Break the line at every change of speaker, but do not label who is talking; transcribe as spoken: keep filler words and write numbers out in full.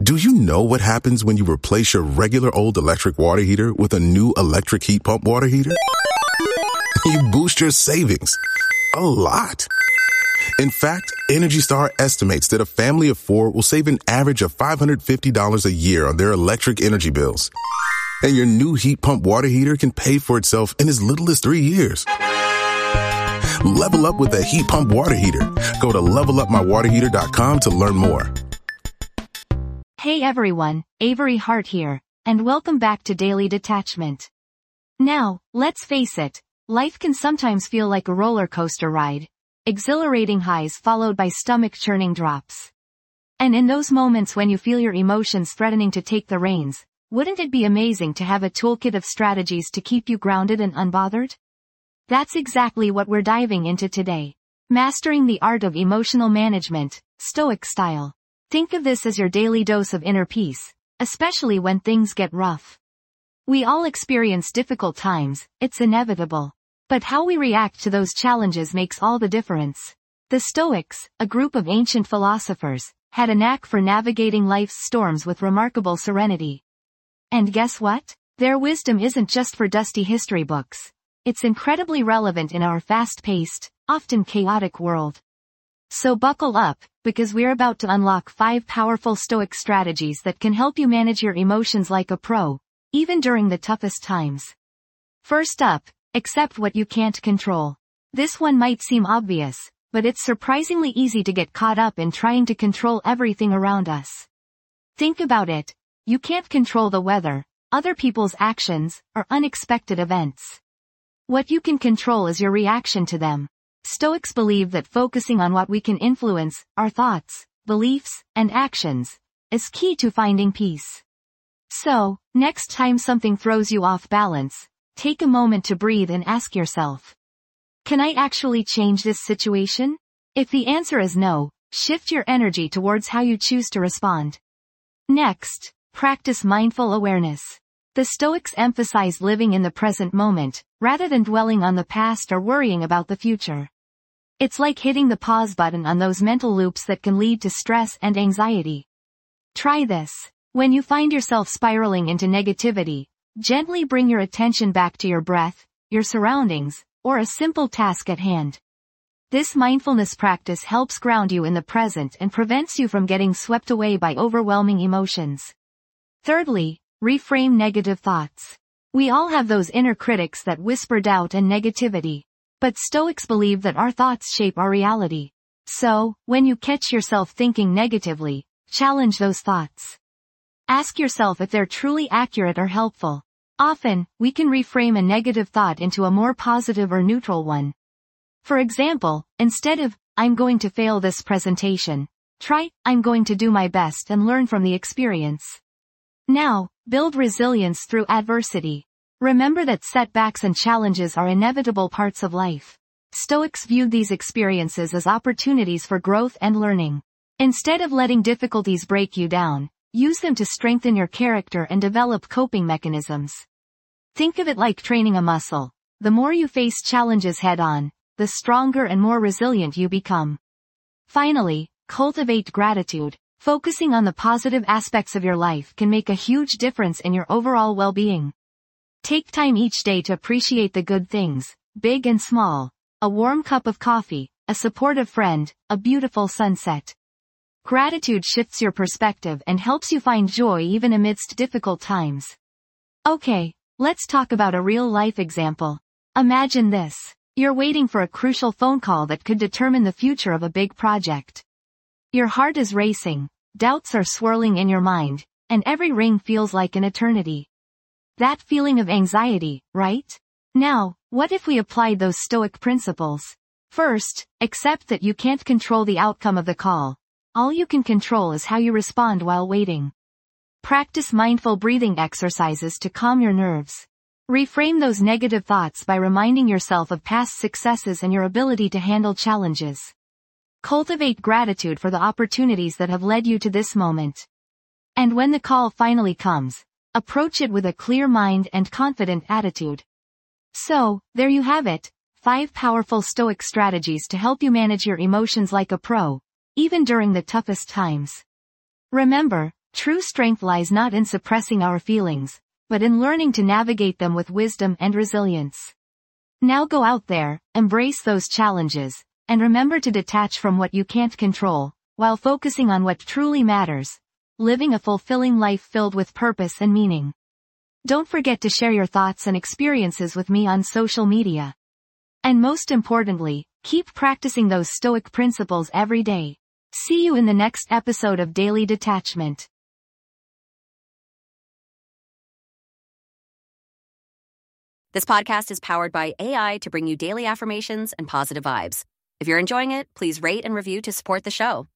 Do you know what happens when you replace your regular old electric water heater with a new electric heat pump water heater? You boost your savings a lot. In fact, Energy Star estimates that a family of four will save an average of five hundred fifty dollars a year on their electric energy bills. And your new heat pump water heater can pay for itself in as little as three years. Level up with a heat pump water heater. Go to level up my water heater dot com to learn more.
Hey everyone, Avery Hart here, and welcome back to Daily Detachment. Now, let's face it, life can sometimes feel like a roller coaster ride. Exhilarating highs followed by stomach-churning drops. And in those moments when you feel your emotions threatening to take the reins, wouldn't it be amazing to have a toolkit of strategies to keep you grounded and unbothered? That's exactly what we're diving into today. Mastering the art of emotional management, Stoic style. Think of this as your daily dose of inner peace, especially when things get rough. We all experience difficult times, it's inevitable. But how we react to those challenges makes all the difference. The Stoics, a group of ancient philosophers, had a knack for navigating life's storms with remarkable serenity. And guess what? Their wisdom isn't just for dusty history books. It's incredibly relevant in our fast-paced, often chaotic world. So buckle up, because we're about to unlock five powerful Stoic strategies that can help you manage your emotions like a pro, even during the toughest times. First up, accept what you can't control. This one might seem obvious, but it's surprisingly easy to get caught up in trying to control everything around us. Think about it. You can't control the weather, other people's actions, or unexpected events. What you can control is your reaction to them. Stoics believe that focusing on what we can influence, our thoughts, beliefs, and actions, is key to finding peace. So, next time something throws you off balance, take a moment to breathe and ask yourself, can I actually change this situation? If the answer is no, shift your energy towards how you choose to respond. Next, practice mindful awareness. The Stoics emphasize living in the present moment, rather than dwelling on the past or worrying about the future. It's like hitting the pause button on those mental loops that can lead to stress and anxiety. Try this. When you find yourself spiraling into negativity, gently bring your attention back to your breath, your surroundings, or a simple task at hand. This mindfulness practice helps ground you in the present and prevents you from getting swept away by overwhelming emotions. Thirdly, reframe negative thoughts. We all have those inner critics that whisper doubt and negativity. But Stoics believe that our thoughts shape our reality. So, when you catch yourself thinking negatively, challenge those thoughts. Ask yourself if they're truly accurate or helpful. Often, we can reframe a negative thought into a more positive or neutral one. For example, instead of, I'm going to fail this presentation, try, I'm going to do my best and learn from the experience. Now, build resilience through adversity. Remember that setbacks and challenges are inevitable parts of life. Stoics viewed these experiences as opportunities for growth and learning. Instead of letting difficulties break you down, use them to strengthen your character and develop coping mechanisms. Think of it like training a muscle. The more you face challenges head-on, the stronger and more resilient you become. Finally, cultivate gratitude. Focusing on the positive aspects of your life can make a huge difference in your overall well-being. Take time each day to appreciate the good things, big and small. A warm cup of coffee, a supportive friend, a beautiful sunset. Gratitude shifts your perspective and helps you find joy even amidst difficult times. Okay, let's talk about a real-life example. Imagine this. You're waiting for a crucial phone call that could determine the future of a big project. Your heart is racing, doubts are swirling in your mind, and every ring feels like an eternity. That feeling of anxiety, right? Now, what if we applied those Stoic principles? First, accept that you can't control the outcome of the call. All you can control is how you respond while waiting. Practice mindful breathing exercises to calm your nerves. Reframe those negative thoughts by reminding yourself of past successes and your ability to handle challenges. Cultivate gratitude for the opportunities that have led you to this moment. And when the call finally comes, approach it with a clear mind and confident attitude. So, there you have it, five powerful Stoic strategies to help you manage your emotions like a pro, even during the toughest times. Remember, True strength lies not in suppressing our feelings, but in learning to navigate them with wisdom and resilience. Now go out there, embrace those challenges, and remember to detach from what you can't control, while focusing on what truly matters, living a fulfilling life filled with purpose and meaning. Don't forget to share your thoughts and experiences with me on social media. And most importantly, keep practicing those stoic principles every day. See you in the next episode of Daily Detachment.
This podcast is powered by A I to bring you daily affirmations and positive vibes. If you're enjoying it, please rate and review to support the show.